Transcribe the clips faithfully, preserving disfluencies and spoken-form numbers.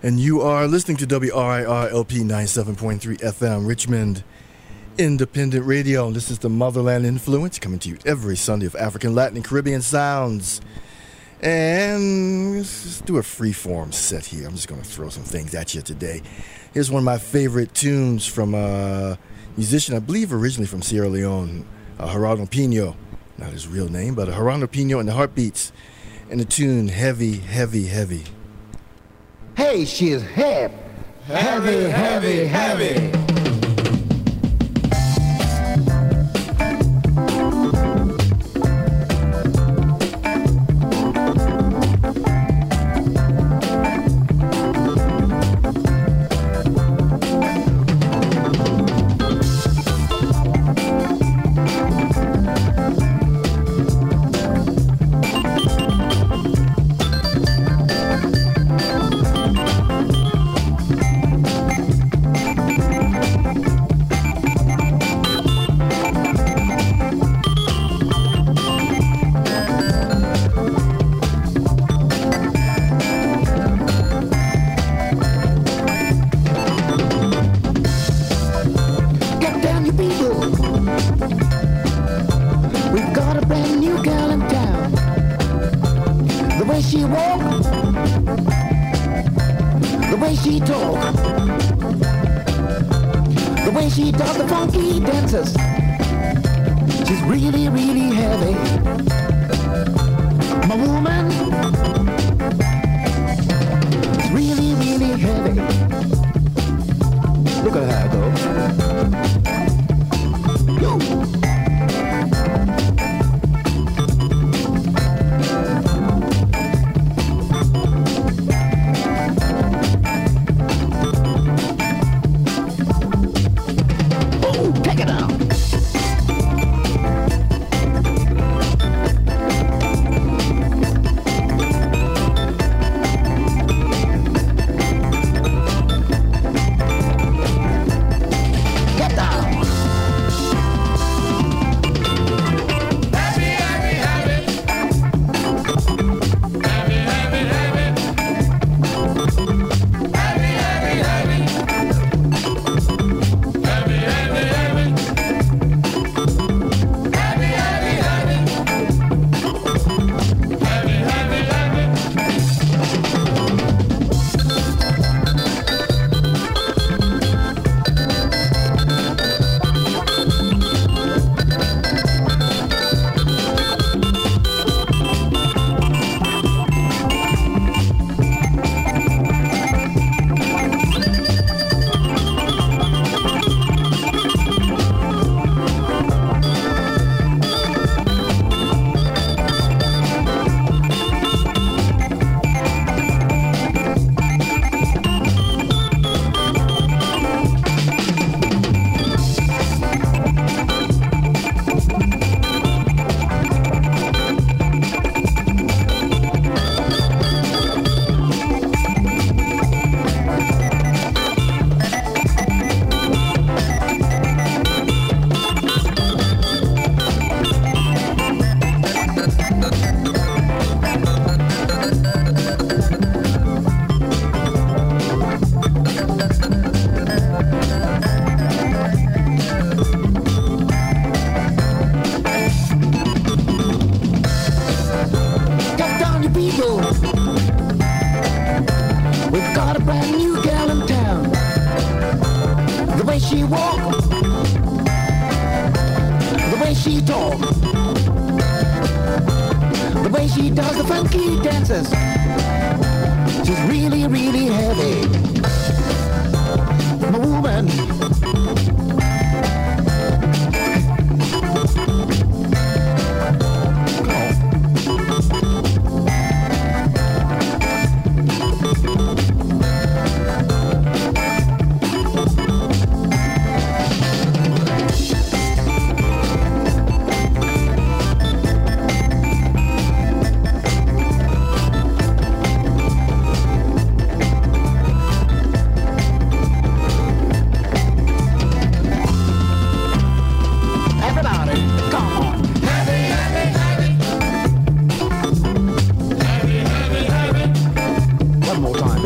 And you are listening to W R I R L P ninety-seven point three F M, Richmond Independent Radio. This is the Motherland Influence, coming to you every Sunday of African, Latin, and Caribbean sounds. And let's just do a free-form set here. I'm just going to throw some things at you today. Here's one of my favorite tunes from a musician, I believe originally from Sierra Leone, uh, Gerardo Pino. Not his real name, but Gerardo Pino and the Heartbeats. And the tune, Heavy, Heavy, Heavy. Hey, she's heavy, heavy, heavy, heavy.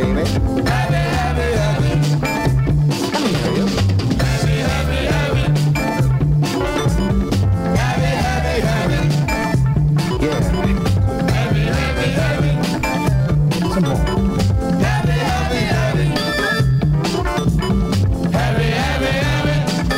baby. Heavy, heavy, heavy. Come here, you. Heavy, heavy, heavy. Heavy, heavy, heavy. Yeah. Heavy, heavy, heavy. Some more. Heavy, heavy, heavy. Heavy, heavy, heavy.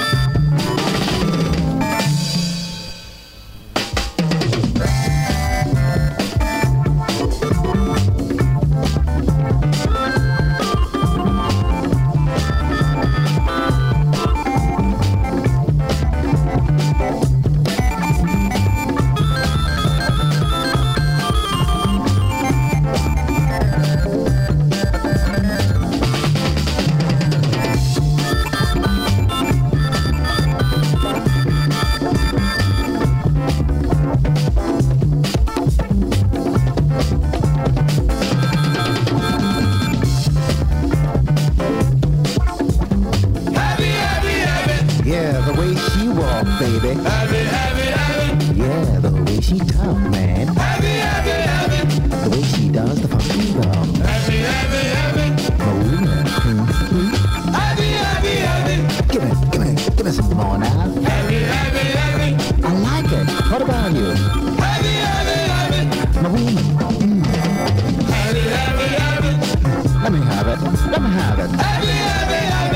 Heavy, heavy, heavy. Yeah, the way she walk, baby. Heavy, heavy, heavy. Yeah, the way she talk, man. Heavy, heavy, heavy. The way she does the funky drum. Heavy, heavy, heavy. Marina, Heavy, heavy, heavy. give me, give me, give me some more now. Heavy, heavy, heavy. I like it. What about you? Heavy, heavy, heavy. Marina, mm, Heavy, heavy, heavy. let me have it. Let me have it. Heavy, heavy, heavy.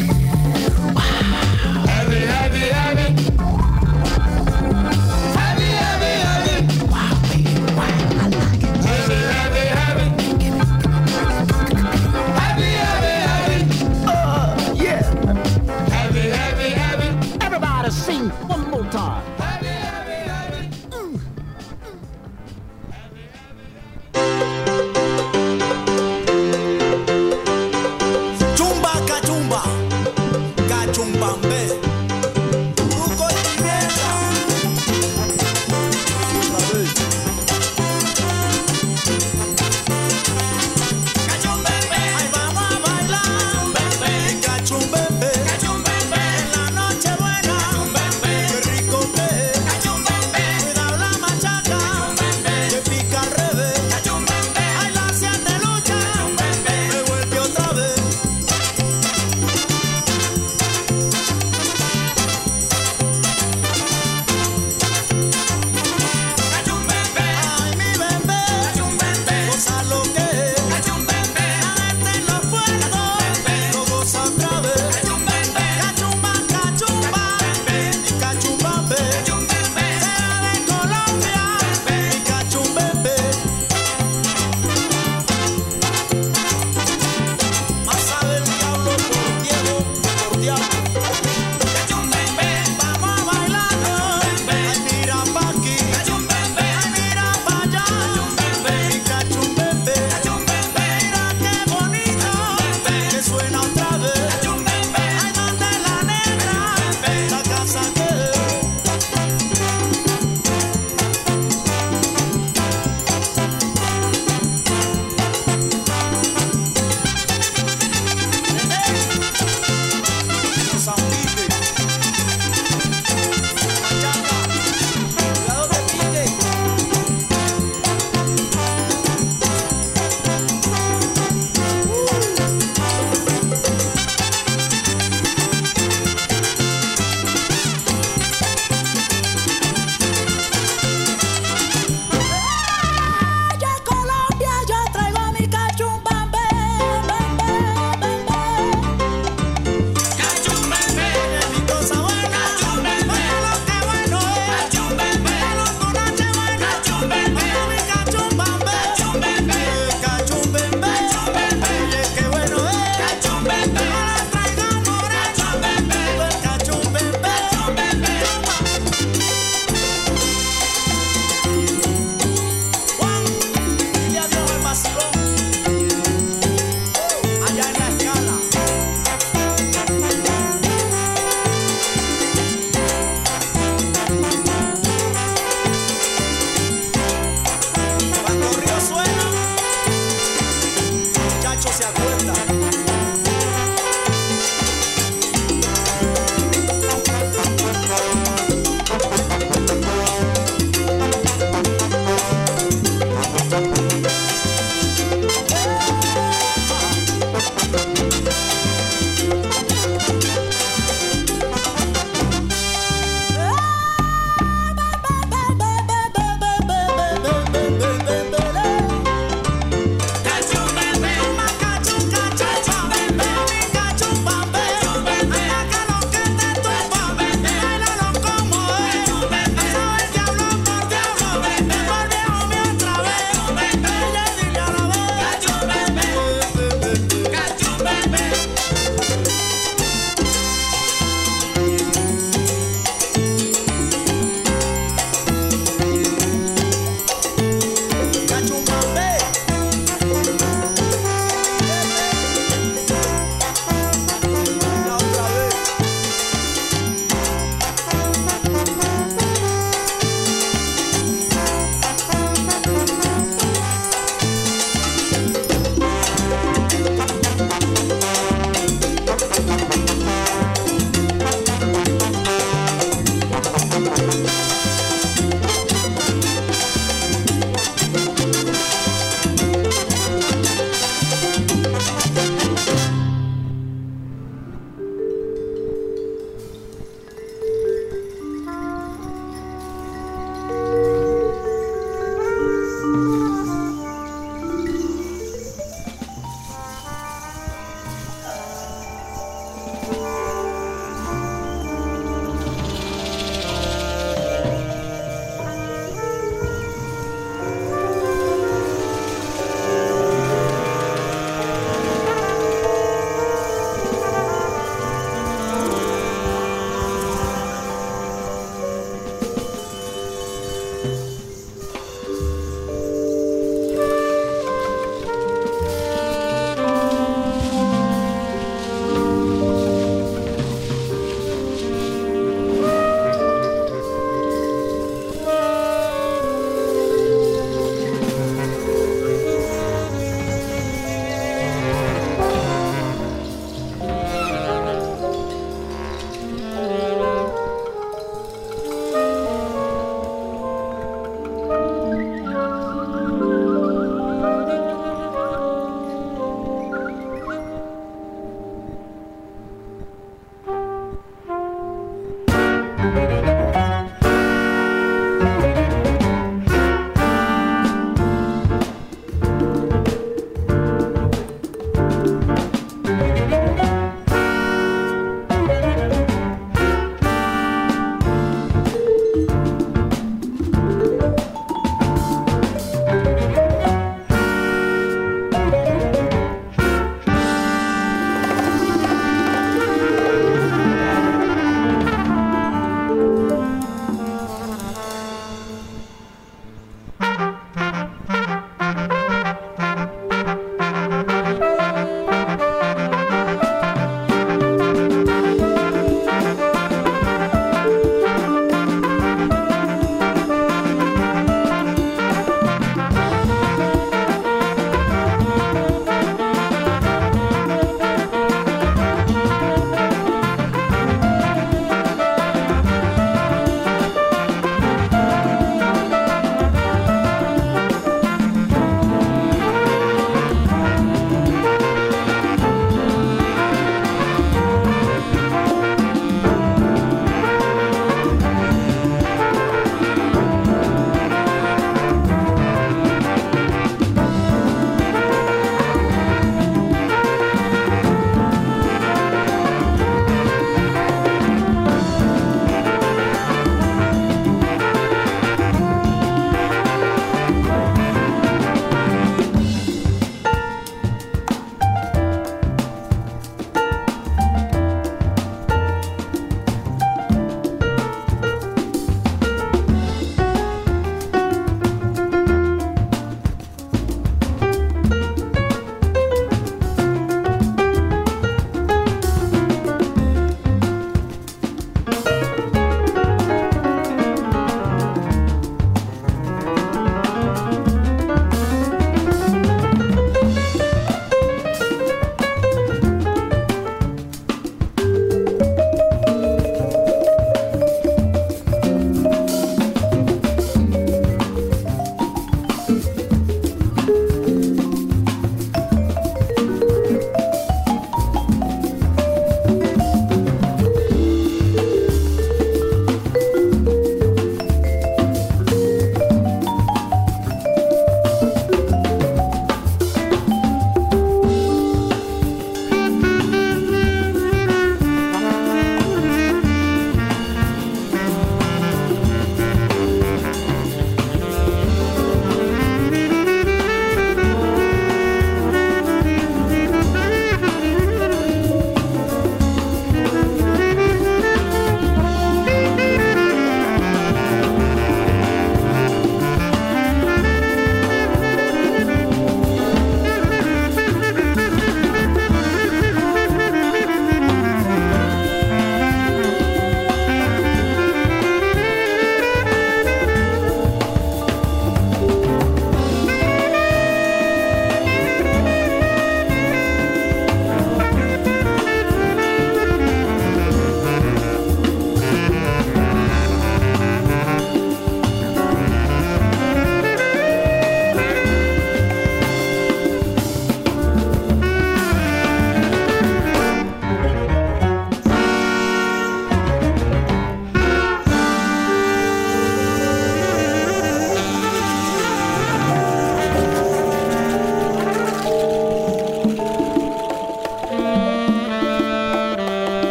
Heavy, heavy, heavy. Heavy, heavy, heavy. Wow, baby, wow, I like it. Heavy, heavy, heavy. Heavy, heavy, heavy. Uh, yeah. Heavy, heavy, heavy. Everybody sing one more time. Heavy, heavy, heavy. Chumba cachumba, cachumbambe, truco y pimienta. Cachumbembe, ay vamos a bailar. Cachumbembe, cachumbembe, en la noche buena. Qué rico que es. Cuidado la machaca, que pica al revés. Ay la siete lucha, me vuelve otra vez. Ay mi bebé, goza lo que es. La gente en los puertos lo goza otra vez. Cachumba, cachumba y cachumbambe. Sea de Colombia y cachumbembe. Masa del diablo por Diego, por diablo. Vamos a bailar, ay mira pa' aquí, ay mira pa' allá, y cachumbembe, mira qué bonito, que suena otra vez, ay donde la negra, la casa que San Miguel, machaca, cuidado que pique. Ya Colombia, yo traigo mi cachumbambe, bambe, bambe. Cachumbembe, Mi cosa buena, Cachumbembe. oye lo que bueno es, cachumbembe, pero tu noche buena, Cachumbembe. oye mi cachumbambe, Cachumbembe. Eh, cachumbembe, oye qué bueno es, cachumbembe, ahora traigo amores, cachumbembe, el cachumbembe, Juan, dile adiós al vacilón, allá en la escala. Cuando el río suena, muchachos se acuerdan.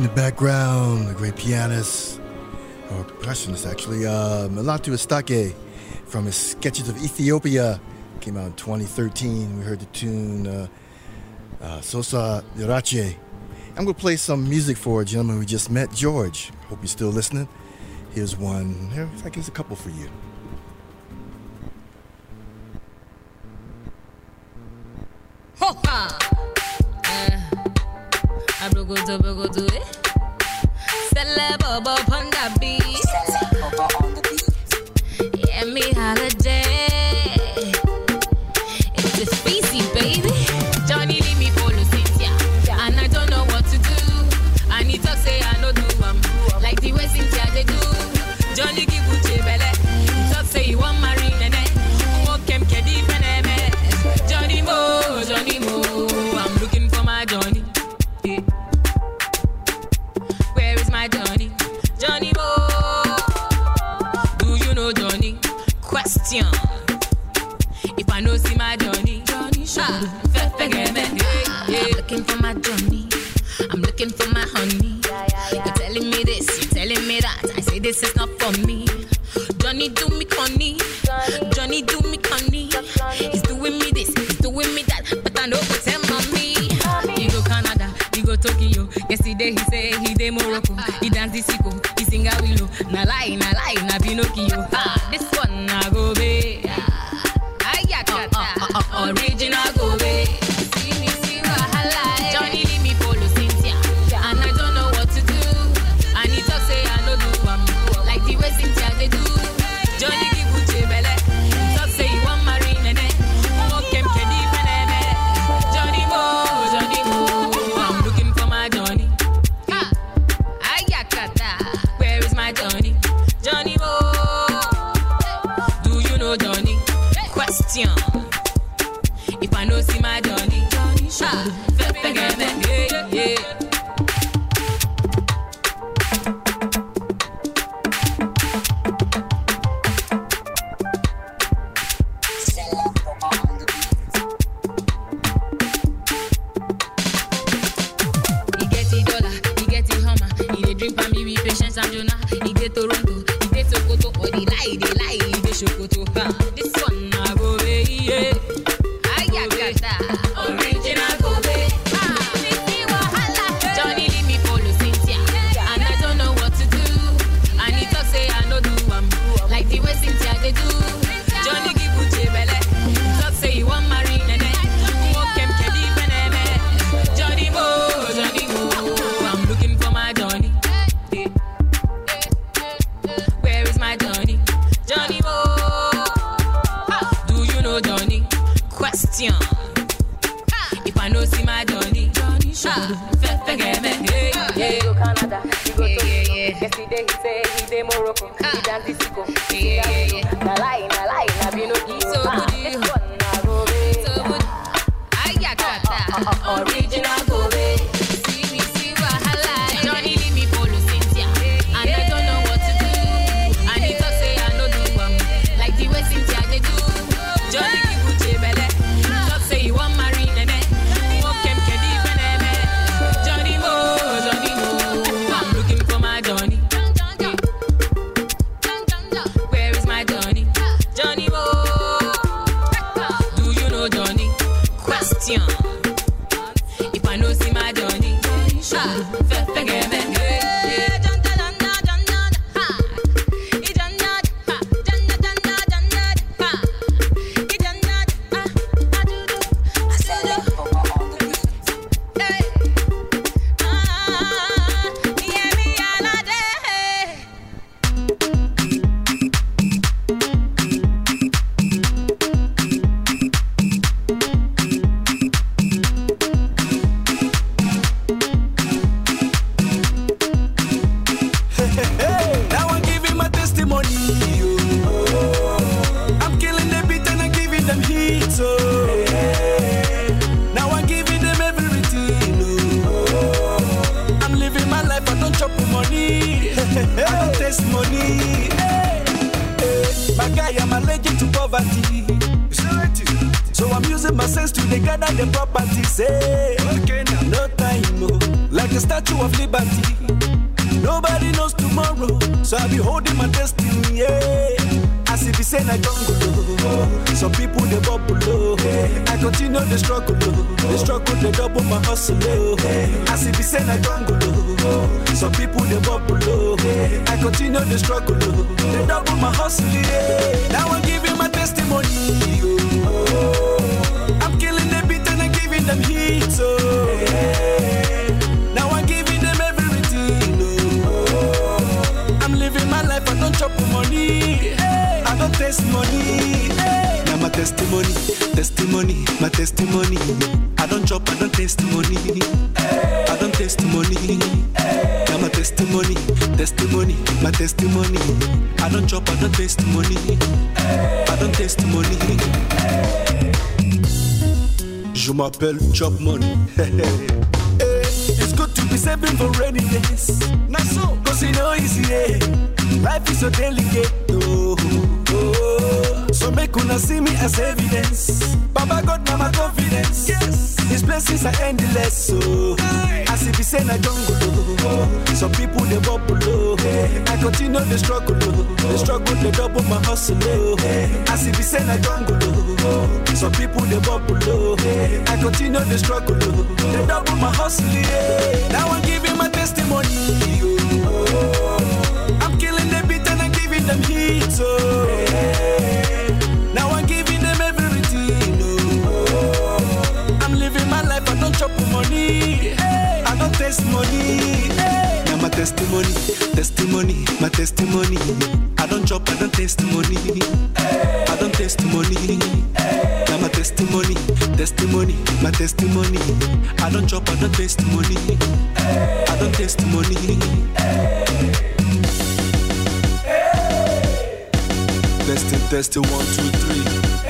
the background, the great pianist, or percussionist actually, uh, Mulatu Astatke from his Sketches of Ethiopia. Came out in twenty thirteen. We heard the tune uh, uh, Sosa Irache. I'm going to play some music for a gentleman we just met, George. Hope you're still listening. Here's one. Here, I guess a couple for you. Hoka! Abrogodo, brogodo, eh? Celebobo on the beat. Celebobo on the beat. Yeah, me holiday. It's a species, baby. Johnny leave me follow Cynthia, and I don't know what to do. I need to say I know do um like the way Cynthia they do. Johnny give Uche belle. Talk say you want marry nene. Walk him kedi feneme. Johnny Mo, Johnny Mo. I'm looking for my Johnny. Yeah. Where is my Johnny? Johnny Mo. Do you know Johnny? Question. If I know see my Johnny, Johnny ah, yeah, yeah. Looking for my Johnny. I'm looking for my honey. You're telling me this, you're telling me that. I say this is not for me. Johnny do me conny. Johnny do me conny. He's doing me this, he's doing me that. But I know what's him on me. He go Canada, he go Tokyo. Yesterday he say he dey Morocco. He dance the sicko, he sing a willow. Na lie, na lie, na Pinocchio. Ah, this one na go be. Uh, uh, uh, uh, original go away. See me, see wahala. Johnny leave me follow Cynthia, and I don't know what to do. I need to say I know do um like the way Cynthia they do. Johnny give Uche belle. Talk say you want marry nene. Walk him kedi feneme. Johnny Mo, Johnny Mo. I'm looking for my Johnny. Ah, ayakata. Where is my Johnny? Johnny Mo. Do you know Johnny? Question. If I know see my Johnny, Johnny ah, yeah, yeah. He get the dollar, he get the hummer, he dey drink for me with patience and Jonah. He dey Toronto, he dey Sokoto, or they lie, they lie, he dey Sokoto. Ah, this one I go away, yeah. Original go away. Ah, Johnny leave me follow Cynthia, and I don't know what to do. I need to say I know do um like the way Cynthia they do. Johnny give Uche belle. Talk say you want marry nene. Walk him kedi feneme. Johnny Mo, Johnny Mo. I'm looking for my Johnny. Where is my Johnny? Johnny Mo. Do you know Johnny? Question. If I know see my Johnny, Johnny ah, forget me. Yeah, yeah. He go Canada, he go yeah, yeah, yeah. Yesterday he say he dey Morocco, ah. He dance the sicko. Yeah, yeah, yeah. Na lie, na lie, na Pinocchio. So good, this one na go be. So good. Ayakata, original go be. See me, see wahala. Johnny leave me follow Cynthia, and I don't know what to do. I need to say I know do um like the way Cynthia they do. Johnny give Uche belle. Talk say you want marry nene. Walk him kedi feneme. Johnny Mo, Johnny Mo. I'm looking for my Johnny. Where is my Johnny? Johnny Mo. Do you know Johnny? Question. If I know see my Johnny, ah, forget me. So I'm using my sense to gather the property. Say, okay, now. No time, no. Like a statue statue of liberty. Nobody knows tomorrow, so I'll be holding my destiny. Yeah. As if it's in a jungle, some people they bubble low. I continue the struggle, the struggle they double my hustle. As if it's in a jungle, some people they bubble low. I continue the struggle, they double my hustle. Now I'm giving my testimony. I'm killing the beat and I'm giving them heat. So now I'm giving them everything. I'm living my life, I don't chop money. I don't taste money. Now my testimony, testimony, my testimony. I don't chop, I don't taste money. I don't taste money. Now my testimony, testimony, my testimony. I don't chop, I don't taste money. I don't taste money. Je m'appelle Chop Money. It's good to be saving for rainy days. Not so, cause you know easy, yeah. Life is so delicate, oh, oh. So make una see me as evidence. Baba God, now my confidence. Yes, His blessings are endless, so as if it's in a jungle, oh. Some people they bubble, oh. I continue the struggle, oh. The struggle they double my hustle, oh. As if it's in a jungle, oh. Some people they bubble, oh. I continue the struggle, oh. They double my hustle, yeah. Now I'm giving my testimony, oh. I'm killing the beat and I'm giving them heat, so now I'm giving them everything, oh. I'm living my life, I don't chop money, I don't taste money. Now my testimony, testimony, my testimony. I don't chop, I don't taste money, I don't taste money. Now my testimony, testimony, my testimony. I don't chop, I don't taste money, I don't taste money. Testing, testing, one, two, three.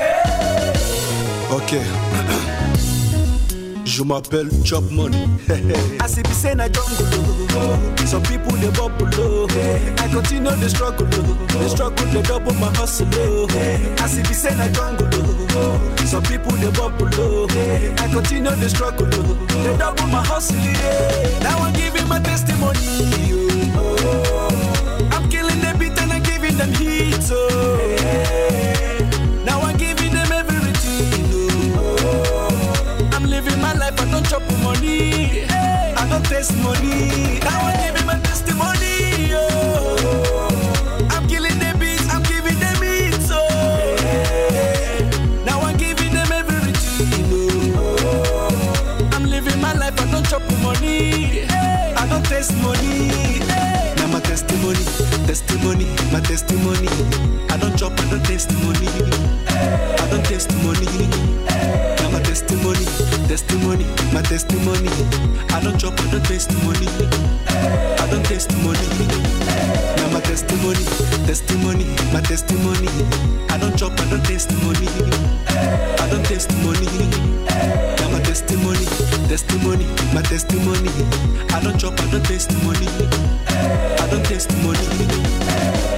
Ok. Je m'appelle Chop Money. As if it's in a jungle, some people they bubble low. I continue the struggle, the struggle they double my hustle. As if it's in a jungle, some people they bubble low. I continue the struggle, they double my hustle. Now I'm giving my testimony. I'm killing the beat and I'm giving them heat. So now I'm giving them everything. I'm living my life, I don't chop money, I don't taste money. Now I'm giving my testimony, oh. I'm killing the beats, I'm giving them it, so now I'm giving them everything, oh. I'm living my life, I don't chop money, I don't taste money. Now my testimony, testimony, my testimony. I don't chop, I don't taste money, I don't taste money. Now my testimony, testimony, my testimony. I don't chop, I don't taste money, I don't taste money. Now my testimony, testimony, my testimony. I don't chop, I don't taste money, I don't taste money. Now my testimony, testimony, my testimony. I don't chop, I don't taste money, I don't taste money.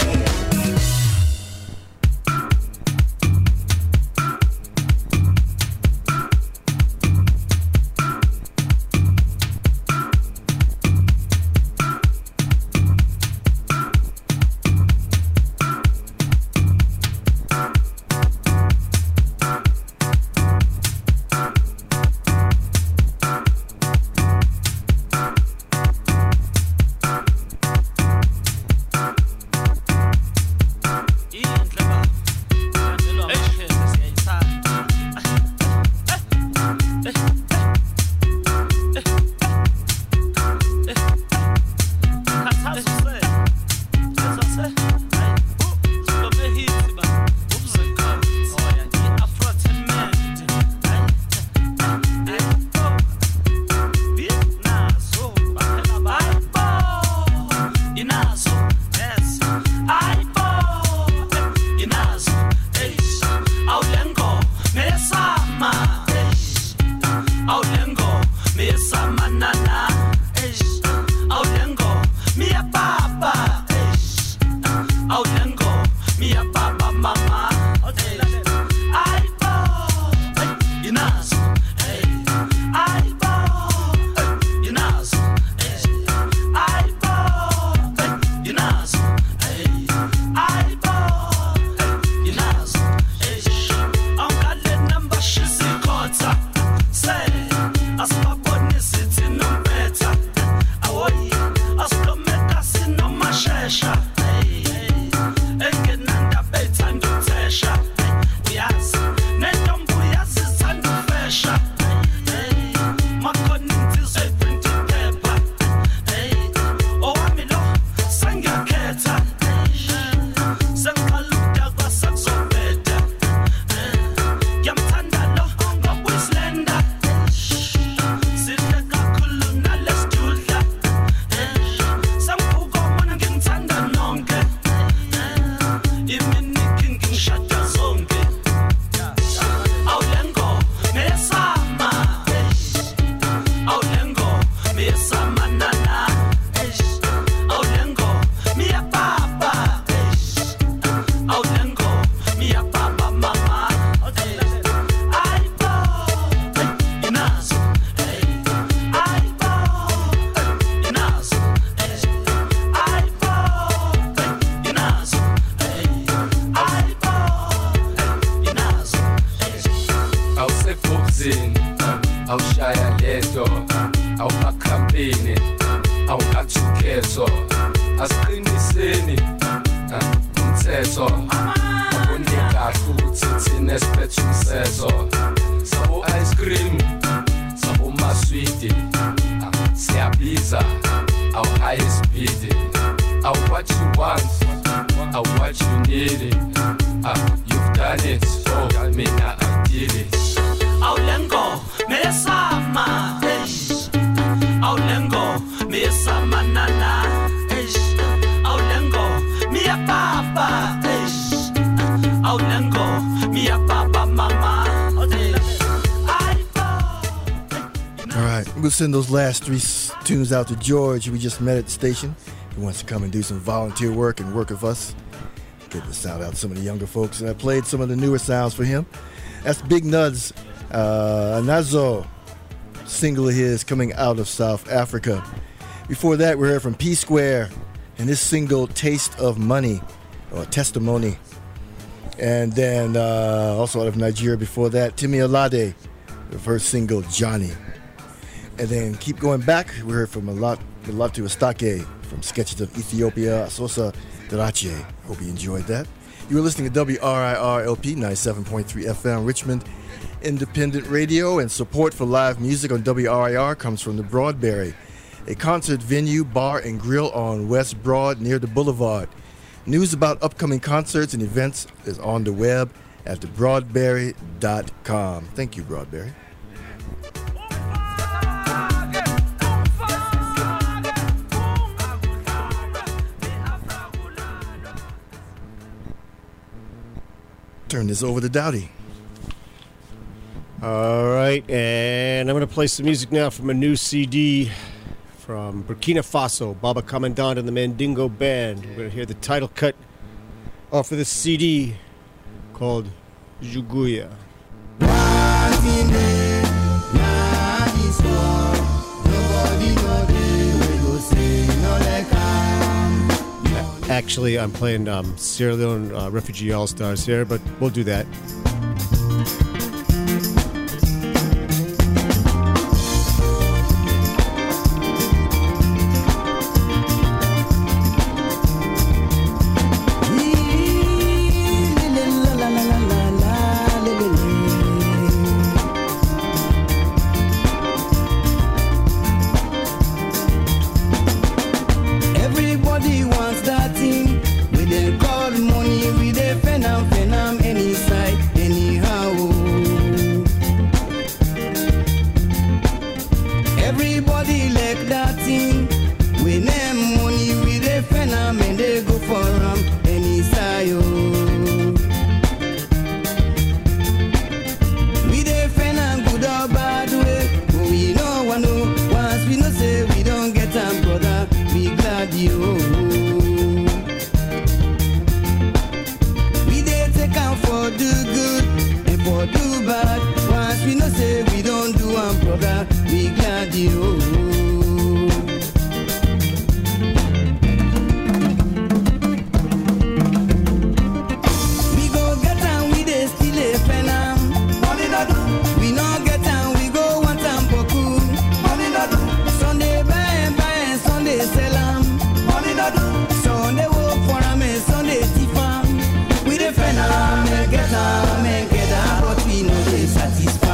umthetho asiqiniseni umthetho abonekahle ukuthi thina esiphethe umthetho sabo ice cream sabo maswidi siyabiza our highest speed our what you want our what you need uh, you've done it so me now I did it Aulengo me sama ish Aulengo me sama nana ish Aulengo me a papa ish Aulengo me a papa mama All right, we'll send those last three s- tunes out to George, who we just met at the station. He wants to come and do some volunteer work and work with us. Give a shout out to some of the younger folks. And I played some of the newer sounds for him. That's Big Nuds, uh, Nazo, single of his coming out of South Africa. Before that, we heard from P Square and his single Taste of Money, or Testimony. And then uh, also out of Nigeria before that, Timi Alade with her single Johnny. And then keep going back, we heard from Mulatu Astake from Sketches of Ethiopia, Asosa Darache. Hope you enjoyed that. You were listening to W R I R L P ninety-seven point three F M, Richmond Independent Radio, and support for live music on W R I R comes from the Broadberry, a concert venue, bar, and grill on West Broad near the Boulevard. News about upcoming concerts and events is on the web at the broadberry dot com. Thank you, Broadberry. Turn this over to Dowdy. All right, and I'm going to play some music now from a new C D from Burkina Faso, Baba Commandant and the Mandingo Band. We're going to hear the title cut off of this C D called Juguya. Actually, I'm playing um, Sierra Leone uh, Refugee All-Stars here, but we'll do that. Everybody wants that thing with their call money, with their phenom, phenom, any side, anyhow. Everybody like that thing with them money, with their phenom, and they go for them, any side. With their phenom, good or bad way, but we know one know, once we know say we don't get them, brother, we glad you. We dey take am for do good and for do bad. Once we know say we don't do am, brother, we glad you. We go get am, we dey still a phenom. Money no do. We no get am, we go want am boku. Money no do. Sunday buy and buy and Sunday sell am. Money no do. Sunday work for am and Sunday thief am. We dey phenom and get am and get am, but we no dey satisfied.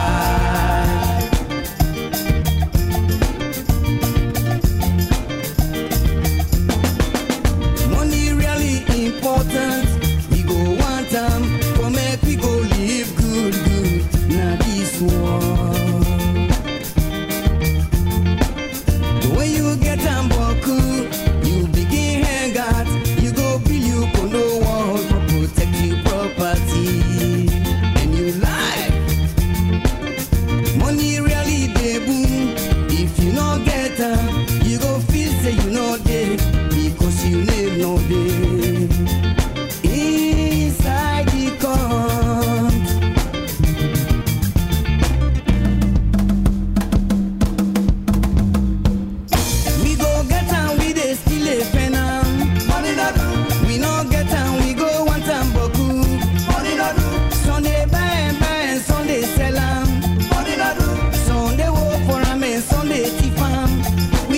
Money really important. We go want am, for make we go live good, good. Now this one. When you get am boku, you begin hang out. You go bill you condo wall for protect your property. And you lie. Money really dey boom. If you no get am, you go feel say you no dey because you name no dey. Inside the count. We go get am, we dey still a phenom. Money no do. We no get am, we go want am boku. Money no do. Sunday buy and buy and Sunday sell am. Money no do. Sunday work for am and Sunday thief am. We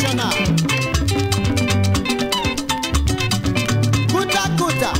International. Kuta kuta.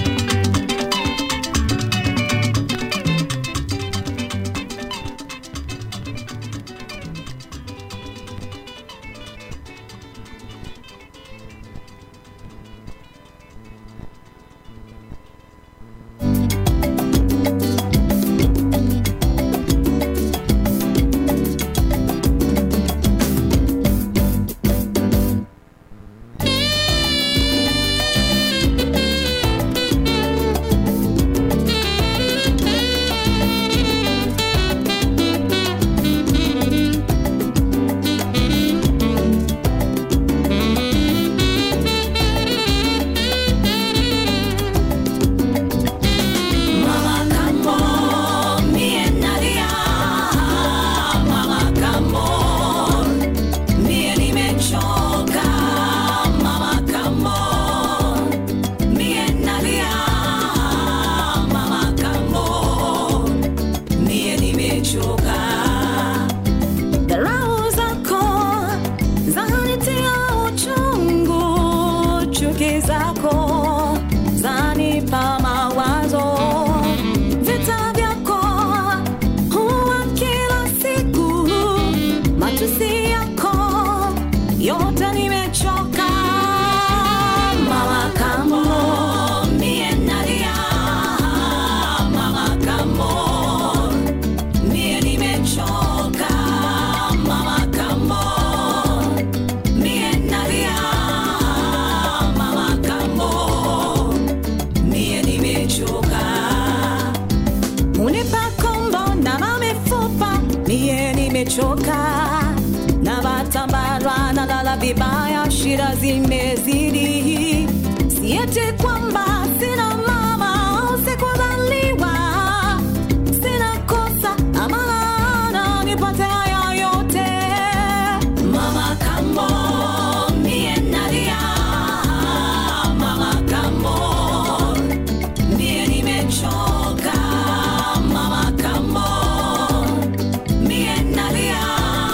nimechoka na batambara na lala vibaya, shida zimezidi. Siete kwamba sina mama au sikuzaliwa, sina kosa ama laana nipate haya yote. Mama Kambo, mie nalia. Mama Kambo, mie nimechoka. Mama Kambo, mie nalia.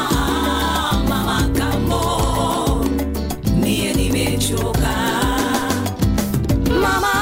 Mama Kambo, mie nimechoka. Mama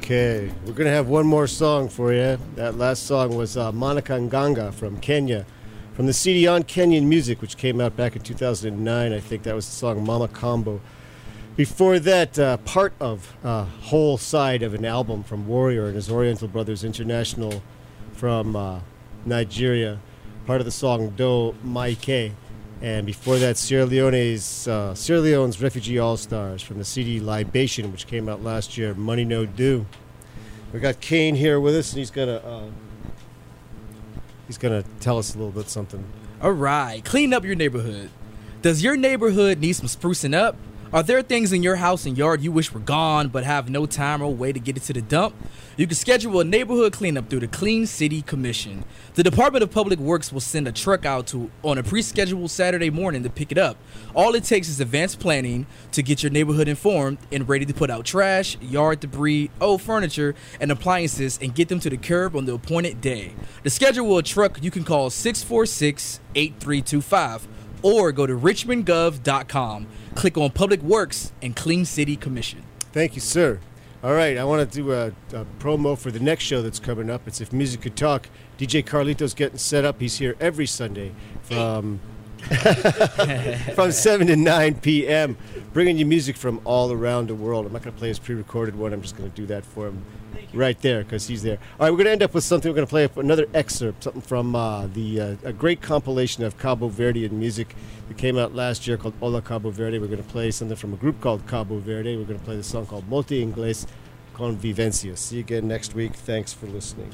Okay, we're going to have one more song for you. That last song was uh, Monica Nganga from Kenya, from the C D On Kenyan Music, which came out back in two thousand nine. I think that was the song Mama Combo. Before that, uh, part of a uh, whole side of an album from Warrior and his Oriental Brothers International from uh, Nigeria, part of the song Do Maike. And before that, Sierra Leone's uh, Sierra Leone's Refugee All-Stars from the C D Libation, which came out last year, Money No Do. We got Kane here with us, and he's gonna uh, he's gonna tell us a little bit something. All right, clean up your neighborhood. Does your neighborhood need some sprucing up? Are there things in your house and yard you wish were gone but have no time or way to get it to the dump? You can schedule a neighborhood cleanup through the Clean City Commission. The Department of Public Works will send a truck out to on a pre-scheduled Saturday morning to pick it up. All it takes is advanced planning to get your neighborhood informed and ready to put out trash, yard debris, old furniture, and appliances and get them to the curb on the appointed day. To schedule a truck, you can call six four six, eight three two five or go to richmond gov dot com. Click on Public Works and Clean City Commission. Thank you, sir. All right, I want to do a, a promo for the next show that's coming up. It's If Music Could Talk. D J Carlito's getting set up. He's here every Sunday from from seven to nine p.m., bringing you music from all around the world. I'm not going to play his pre-recorded one. I'm just going to do that for him right there because he's there. All right, we're going to end up with something. We're going to play another excerpt, something from uh, the uh, a great compilation of Cabo Verdean music that came out last year called Hola Cabo Verde. We're going to play something from a group called Cabo Verde. We're going to play the song called Multi Inglés Convivencia. See you again next week. Thanks for listening.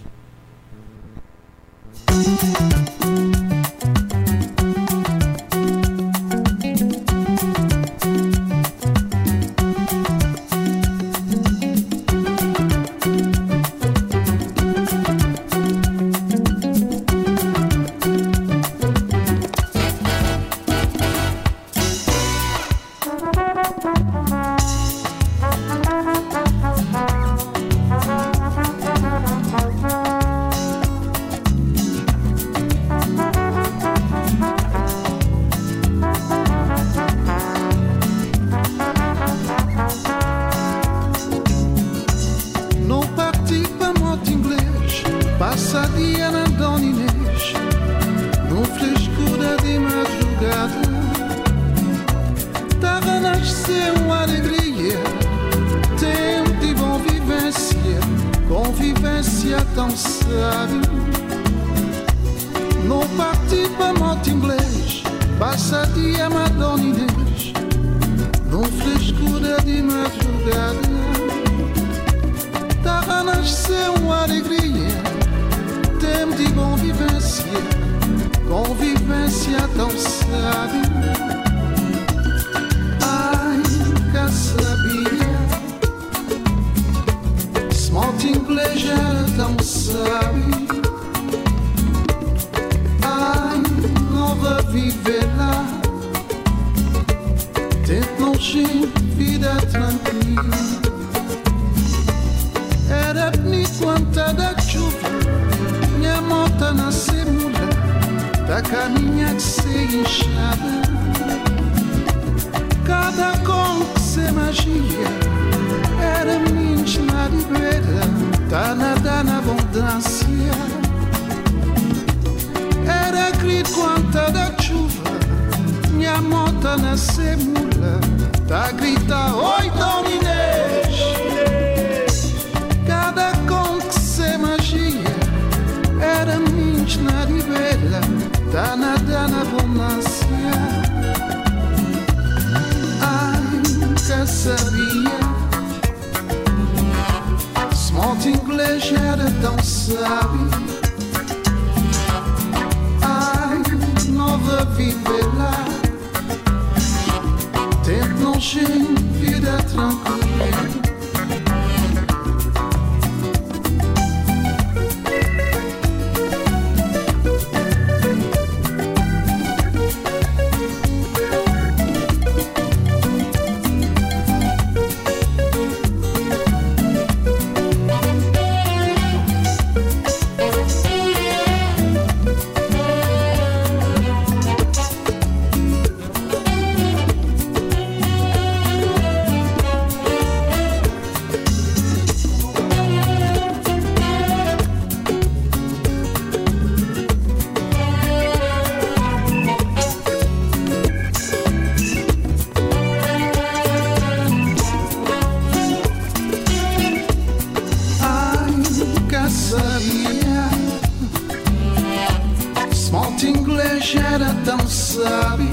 sabe.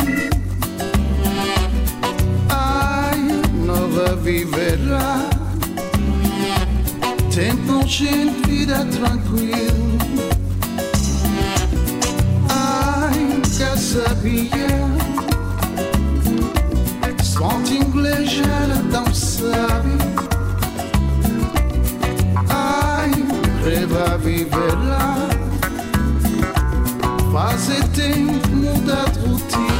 Ai, nova viverá. Tempo gente, vida tranquilo. Ai, já sabia. Fonte inglês ela não sabe. Ai, reva viver lá. Fazer tempo mudar de rotina.